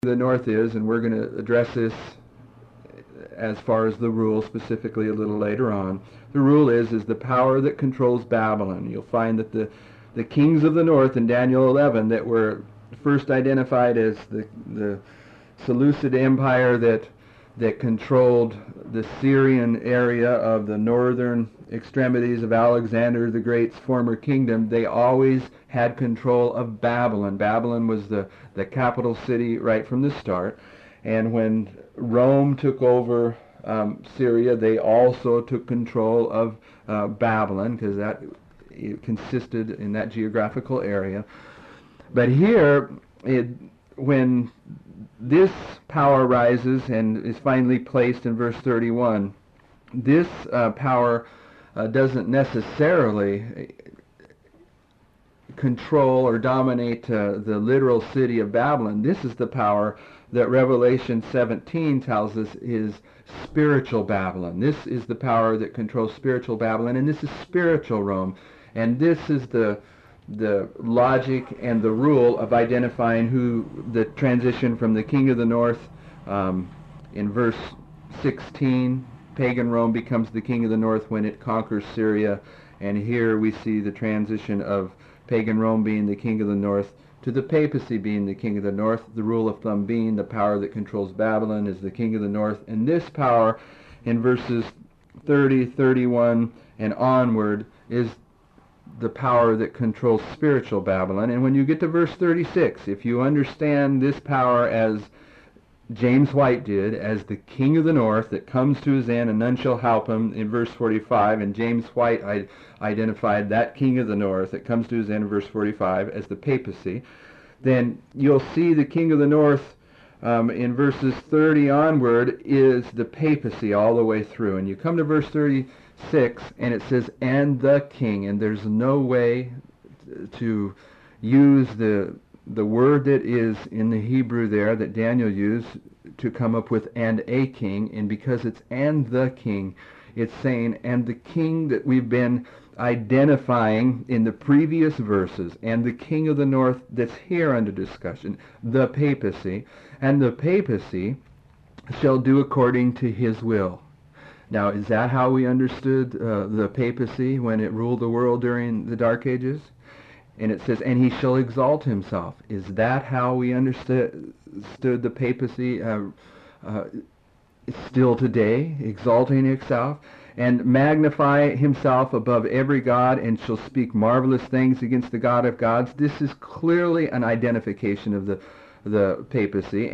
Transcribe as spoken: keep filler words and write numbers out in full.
the north is, and we're going to address this as far as the rule specifically a little later on. The rule is is the power that controls Babylon. You'll find that the the kings of the north in Daniel eleven that were first identified as the the Seleucid Empire that that controlled the Syrian area of the northern extremities of Alexander the Great's former kingdom. They always had control of Babylon. Babylon was the, the capital city right from the start. And when Rome took over um, Syria, they also took control of uh, Babylon, because that it consisted in that geographical area. But here, it, when this power rises and is finally placed in verse thirty-one, this uh, power uh, doesn't necessarily control or dominate uh, the literal city of Babylon. This is the power that Revelation seventeen tells us is spiritual Babylon. This is the power that controls spiritual Babylon, and this is spiritual Rome. And this is the the logic and the rule of identifying who the transition from the king of the north um, in verse sixteen, pagan Rome becomes the king of the north when it conquers Syria, and here we see the transition of pagan Rome being the king of the north to the papacy being the king of the north, the rule of thumb being the power that controls Babylon is the king of the north, and this power in verses thirty, thirty-one and onward is the power that controls spiritual Babylon. And when you get to verse thirty-six, if you understand this power as James White did, as the king of the north that comes to his end and none shall help him in verse forty-five, and James White I, identified that king of the north that comes to his end in verse forty-five as the papacy, then you'll see the king of the north um, in verses thirty onward is the papacy all the way through. And you come to verse thirty-six and it says, and the king, and there's no way to use the the word that is in the Hebrew there that Daniel used to come up with and a king, and because it's and the king, it's saying and the king that we've been identifying in the previous verses, and the king of the north that's here under discussion, the papacy, and the papacy shall do according to his will. Now, is that how we understood uh, the papacy when it ruled the world during the Dark Ages? And it says, and he shall exalt himself. Is that how we understood stood the papacy uh, uh, still today, exalting himself? And magnify himself above every god, and shall speak marvelous things against the God of gods. This is clearly an identification of the, the papacy.